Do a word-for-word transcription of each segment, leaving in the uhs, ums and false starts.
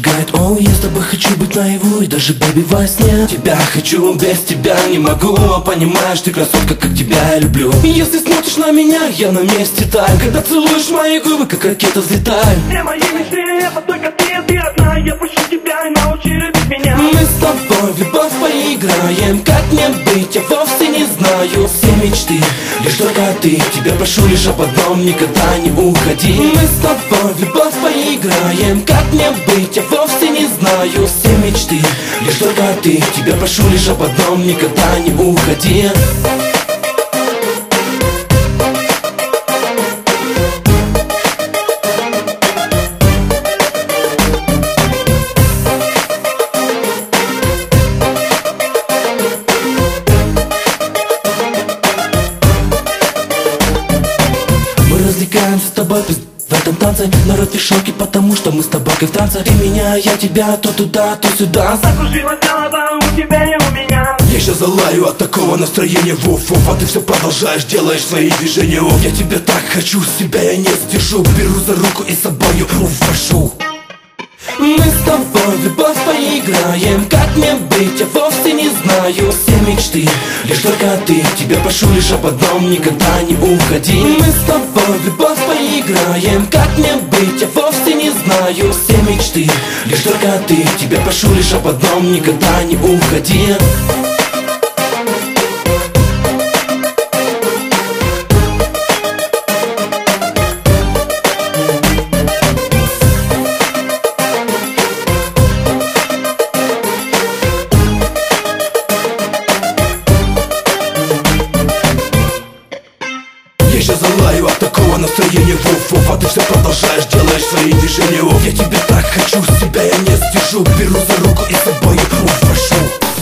зажигает. О, я с тобой хочу быть наяву и даже, бэби, во сне. Тебя хочу, без тебя не могу. Понимаешь, ты красотка, как тебя я люблю. Если смотришь на меня, я на месте таю. Когда целуешь мои губы, как ракета взлетаю. Все мои мечты, это только ты, ты одна. Я пущу тебя и научи любить меня. Мы с тобой в любовь поиграем. Как мне быть, я вовсе не знаю. Все мечты, лишь только ты. Тебя прошу лишь об одном, никогда не уходи. Мы с тобой в любовь поиграем. Как мне быть, я вовсе не знаю. Все мечты, лишь только ты. Тебя прошу лишь об одном, никогда не уходи. Развлекаемся с тобой в этом танце. Народ в шоке, потому что мы с тобой как в танце. Ты меня, я тебя, то туда, то сюда. Закружилась голова у тебя и у меня. Я сейчас залаю от такого настроения. Воф-воф, а ты все продолжаешь, делаешь свои движения. Оф, я тебя так хочу, себя я не сдержу. Беру за руку и с собою увожу. Мы с тобой в любовь поиграем. Как мне быть, я вовсе не знаю. Все мечты, лишь только ты. Тебя прошу лишь об одном, никогда не уходи. Мы с тобой в любовь поиграем. Как мне быть, я вовсе не знаю. Все мечты, лишь только ты. Тебя прошу лишь об одном, никогда не уходи. Я сейчас залаю от такого настроения. Воф-воф, а ты все продолжаешь, делаешь свои движения. Оф, я тебя так хочу, себя я не сдержу. Беру за руку и с собой увожу.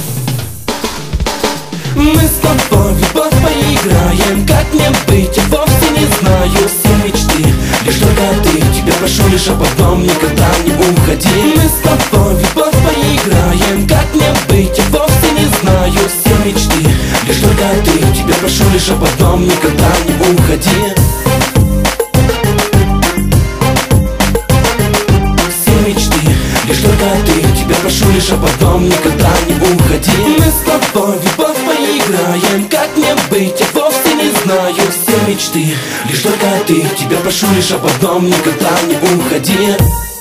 Мы с тобой в любовь поиграем. Как мне быть, я вовсе не знаю. Все мечты, лишь только ты. Тебя прошу лишь об одном, никогда не уходи. Мы с тобой в любовь поиграем. Как мне быть, я вовсе не знаю. Все мечты, лишь только ты. Тебя прошу лишь об одном, никогда не уходи. Все мечты, лишь только ты. Тебя прошу лишь об одном, никогда не уходи. Мы с тобой в любовь поиграем. Как мне быть, я вовсе не знаю. Все мечты, лишь только ты. Тебя прошу лишь об одном, никогда не уходи.